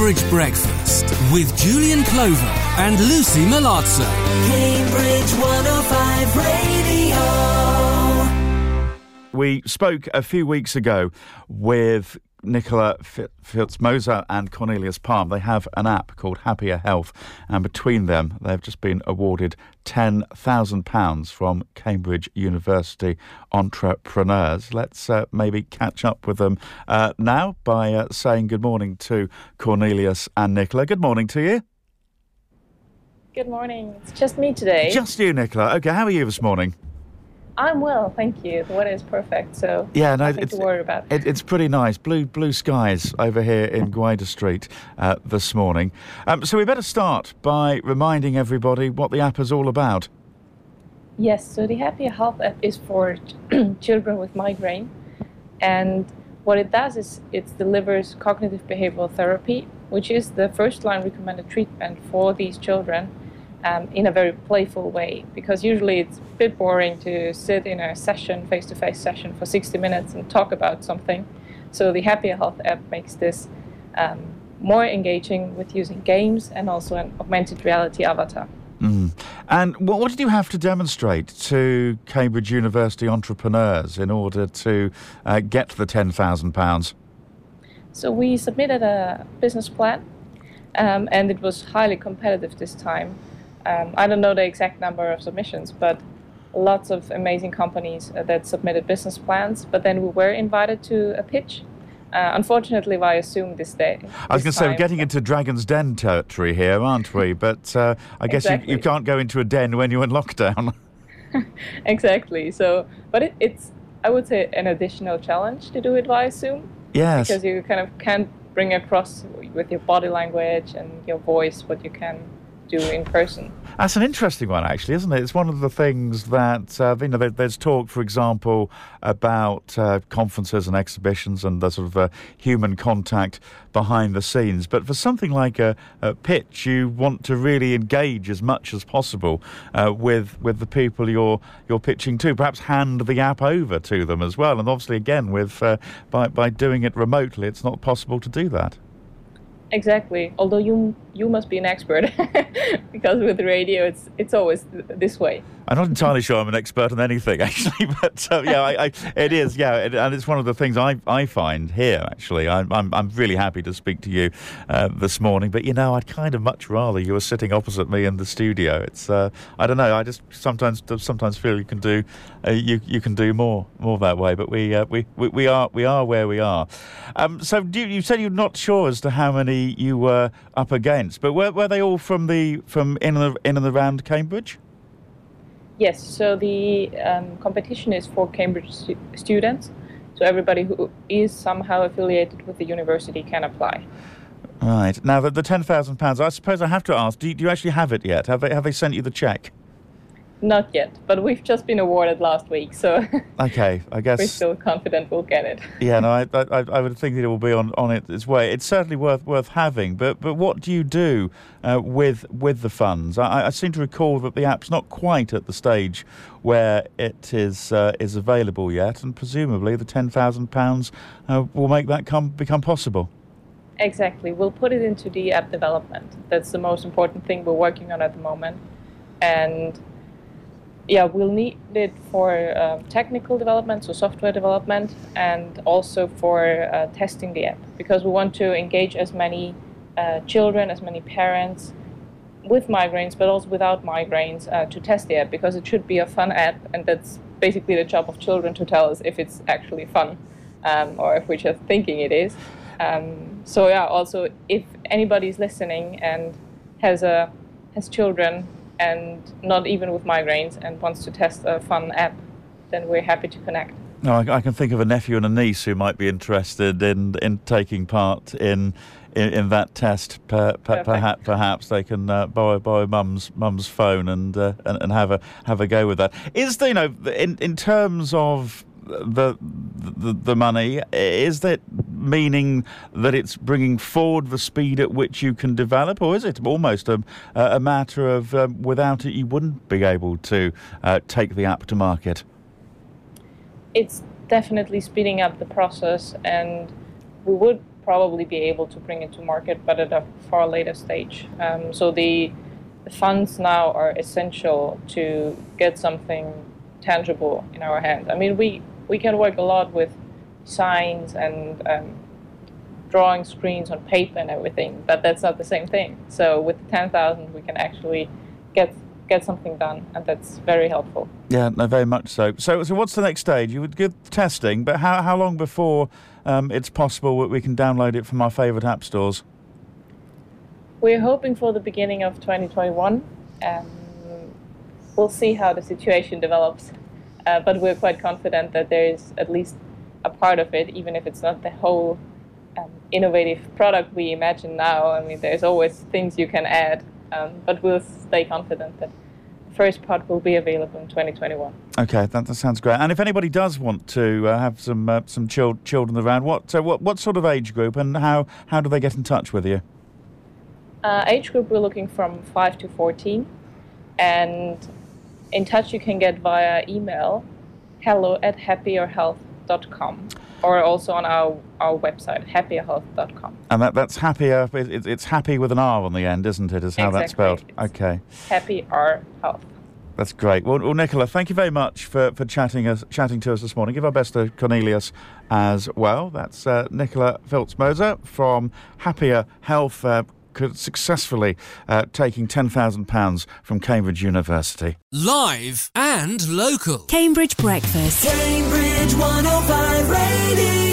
Cambridge Breakfast with Julian Clover and Lucy Malazzo. Cambridge 105 Radio. We spoke a few weeks ago with Nicola Fitzmoser and Cornelius Palm. They have an app called Happier Health, and between them they've just been awarded £10,000 from Cambridge University entrepreneurs. Let's maybe catch up with them now by saying good morning to Cornelius and Nicola. Good morning to you. Good morning. It's just me today. Just you, Nicola. Okay, how are you this morning? I'm well, thank you. The weather is perfect, so yeah, no, nothing to worry about. It's pretty nice. Blue skies over here in Gwyder Street this morning. So we better start by reminding everybody what the app is all about. Yes, so the Happier Health app is for children with migraine. And what it does is it delivers cognitive behavioral therapy, which is the first-line recommended treatment for these children. In a very playful way, because usually it's a bit boring to sit in a session, face-to-face session for 60 minutes and talk about something. So the Happier Health app makes this more engaging with using games and also an augmented reality avatar. Mm. And what did you have to demonstrate to Cambridge University entrepreneurs in order to get the £10,000? So we submitted a business plan, and it was highly competitive this time. I don't know the exact number of submissions, but lots of amazing companies that submitted business plans. But then we were invited to a pitch, unfortunately via Zoom this day. I was going to say, we're getting into Dragon's Den territory here, aren't we? But I guess exactly. you can't go into a den when you're in lockdown. Exactly. So, but it's, I would say, an additional challenge to do it via Zoom. Yes. Because you kind of can't bring across with your body language and your voice what you can do in person. That's an interesting one, actually, isn't it? It's one of the things that, there's talk, for example, about conferences and exhibitions and the sort of human contact behind the scenes. But for something like a pitch, you want to really engage as much as possible with the people you're pitching to. Perhaps hand the app over to them as well. And obviously, again, with by doing it remotely, it's not possible to do that. Exactly. Although you must be an expert, because with radio it's always this way. I'm not entirely sure I'm an expert on anything, actually, but it is, and it's one of the things I find here. Actually, I'm really happy to speak to you this morning. But I'd kind of much rather you were sitting opposite me in the studio. It's I don't know. I just sometimes feel you can do you can do more that way. But we are where we are. So you said you're not sure as to how many you were up against, but were they all from in and around Cambridge? Yes, so the competition is for Cambridge students, so everybody who is somehow affiliated with the university can apply. Right. Now, the £10,000, I suppose I have to ask, do you actually have it yet? Have they sent you the cheque? Not yet, but we've just been awarded last week, so okay, I guess we're still confident we'll get it. Yeah, no, I would think that it will be on its way. It's certainly worth having, but what do you do with the funds? I seem to recall that the app's not quite at the stage where it is available yet, and presumably the £10,000 will make that become possible. Exactly, we'll put it into the app development. That's the most important thing we're working on at the moment, and yeah, we'll need it for technical development, so software development, and also for testing the app, because we want to engage as many children, as many parents with migraines, but also without migraines to test the app, because it should be a fun app, and that's basically the job of children to tell us if it's actually fun or if we're just thinking it is. So yeah, also if anybody's listening and has children and not even with migraines and wants to test a fun app, then we're happy to connect. No, I can think of a nephew and a niece who might be interested in taking part in that test. Perhaps they can borrow mum's phone and have a go with that. Is there, in terms of the money, is that meaning that it's bringing forward the speed at which you can develop, or is it almost a matter of without it you wouldn't be able to take the app to market? It's definitely speeding up the process, and we would probably be able to bring it to market, but at a far later stage. So the funds now are essential to get something tangible in our hands. I mean, we can work a lot with signs and drawing screens on paper and everything, but that's not the same thing. So with 10,000, we can actually get something done, and that's very helpful. Yeah, no, very much so. So what's the next stage? You would get testing, but how long before it's possible that we can download it from our favourite app stores? We're hoping for the beginning of 2021. We'll see how the situation develops, but we're quite confident that there is at least a part of it, even if it's not the whole innovative product we imagine now. I mean, there's always things you can add, but we'll stay confident that the first part will be available in 2021. Okay, that sounds great. And if anybody does want to have some children around, what sort of age group, and how do they get in touch with you? Age group, we're looking from 5 to 14, and in touch you can get via email, hello@happierhealth.com, or also on our website, happierhealth.com. And that's happier, it's happy with an R on the end, isn't it, is how that's spelled? Okay. Happy R Health. That's great. Well, Nicola, thank you very much for chatting to us this morning. Give our best to Cornelius as well. That's Nicola Filzmoser from Happier Health, successfully taking £10,000 from Cambridge University. Live and local. Cambridge Breakfast. Cambridge 105 Radio.